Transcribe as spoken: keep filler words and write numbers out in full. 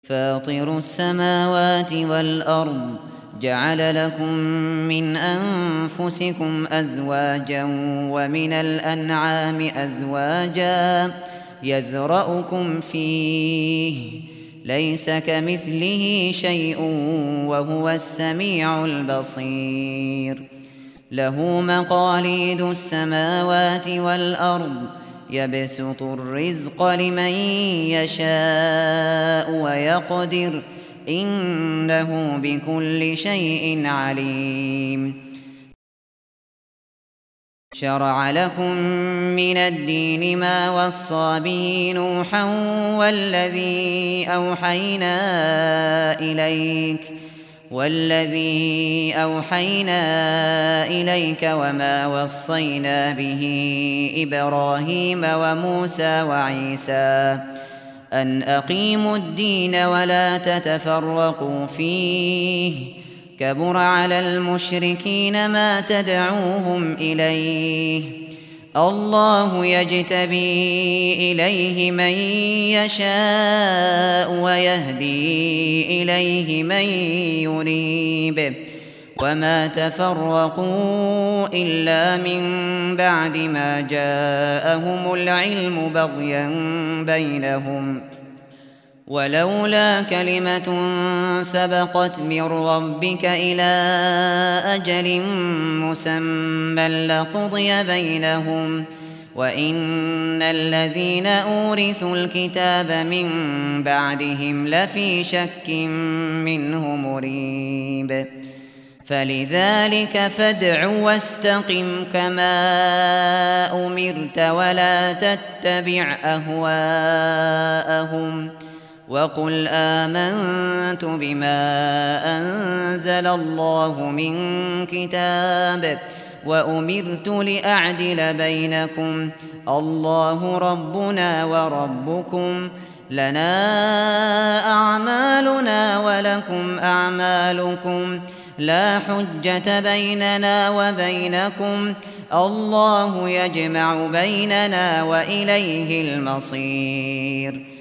فاطر السماوات والأرض جعل لكم من أنفسكم أزواجا ومن الأنعام أزواجا يذرأكم فيه ليس كمثله شيء وهو السميع البصير له مقاليد السماوات والأرض يبسط الرزق لمن يشاء ويقدر إنه بكل شيء عليم شرع لكم من الدين ما وصى به نوحا والذي أوحينا إليك والذي أوحينا إليك وما وصينا به إبراهيم وموسى وعيسى أن أقيموا الدين ولا تتفرقوا فيه كبر على المشركين ما تدعوهم إليه الله يجتبي إليه من يشاء ويهدي إليه من ينيب وما تفرقوا إلا من بعد ما جاءهم العلم بغيا بينهم ولولا كلمة سبقت من ربك إلى أجل مسمى لقضي بينهم وإن الذين أورثوا الكتاب من بعدهم لفي شك منه مريب فلذلك فادع واستقم كما أمرت ولا تتبع أهواءهم وقل آمنت بما أنزل الله من كتاب وأمرت لأعدل بينكم الله ربنا وربكم لنا أعمالنا ولكم أعمالكم لا حجة بيننا وبينكم الله يجمع بيننا وإليه المصير